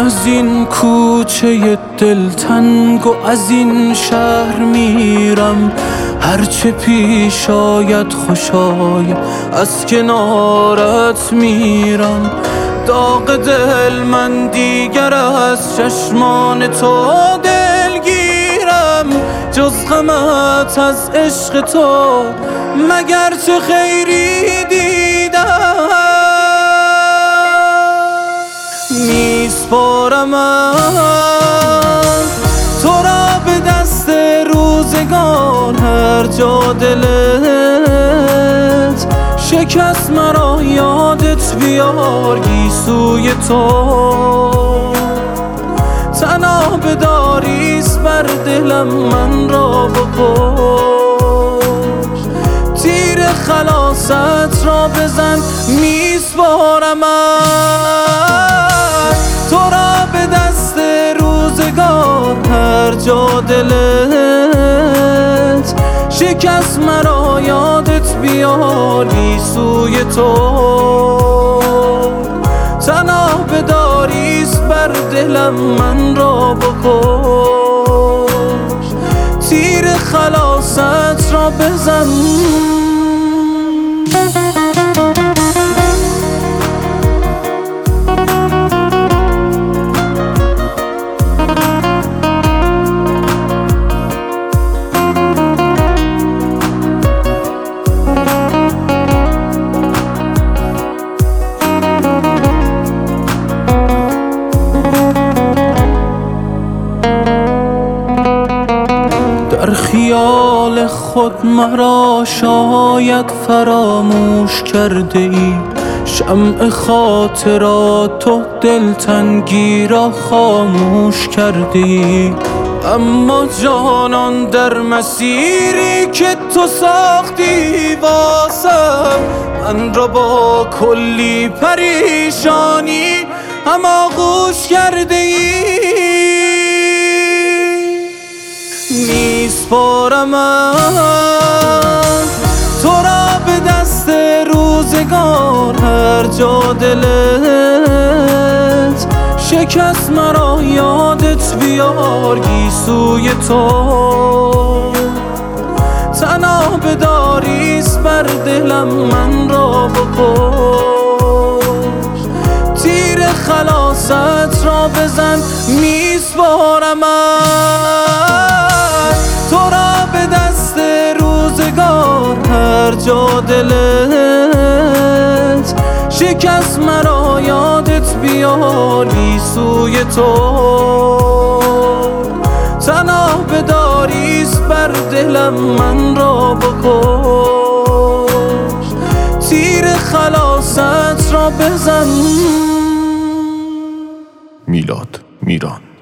از این کوچه دلتنگ و از این شهر میرم، هرچه پیش آید خوش آید از کنارت میرم. داغ دل من دیگر از چشمان تو دلگیرم، جز غمت از عشق تو مگر چه خیری دیدم. میسپارم تو را به دست روزگار، هر جا دلت شکست مرا یادت بیار گیسوی تو. تنها بداریست بر دلم من را بکش، تیر خلاصت را بزن. میسپارم تو را به دست روزگار، هر جا دلت شکست مرا یادت بیار گیسوی تو. تنها بداریست بر دلم من را بکش، تیر خلاصت را بزن. در خیال خود مرا شاید فراموش کرده ای، شمع خاطرات و دلتنگی را خاموش کرده ای. اما جانان در مسیری که تو ساختی واسم، من را با کلی پریشانی هماغوش کرده ای. میسپارم تو را به دست روزگار، هر جا دلت شکست مرا یادت بیار گیسوی تو. تنها بداریست بر دلم من را بکش، تیر خلاصت را بزن. میسپارم تو را به دست روزگار، هر جا دلت شکست مرا یادت بیار گیسوی تو. تنها بداریست بر دلم من را بکش، تیر خلاصت را بزن. میلاد میران.